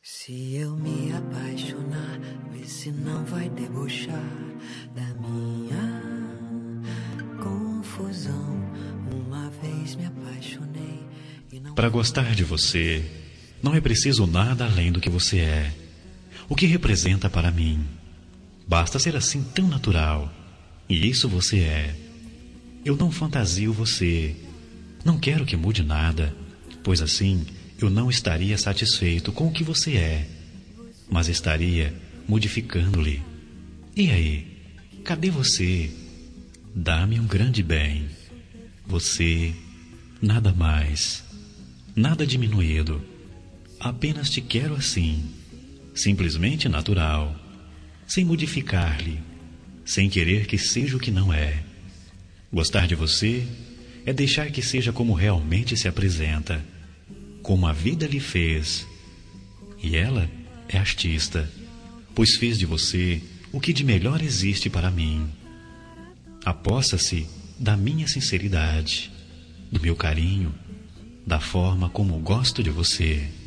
Se eu me apaixonar, vê se não vai debochar da minha confusão. Uma vez me apaixonei e não... Para gostar de você, não é preciso nada além do que você é. O que representa para mim. Basta ser assim tão natural. E isso você é. Eu não fantasio você. Não quero que mude nada, pois assim eu não estaria satisfeito com o que você é, mas estaria modificando-lhe. E aí, cadê você? Dá-me um grande bem. Você, nada mais, nada diminuído. Apenas te quero assim, simplesmente natural, sem modificar-lhe, sem querer que seja o que não é. Gostar de você é deixar que seja como realmente se apresenta, como a vida lhe fez. E ela é artista, pois fez de você o que de melhor existe para mim. Apossa-se da minha sinceridade, do meu carinho, da forma como gosto de você.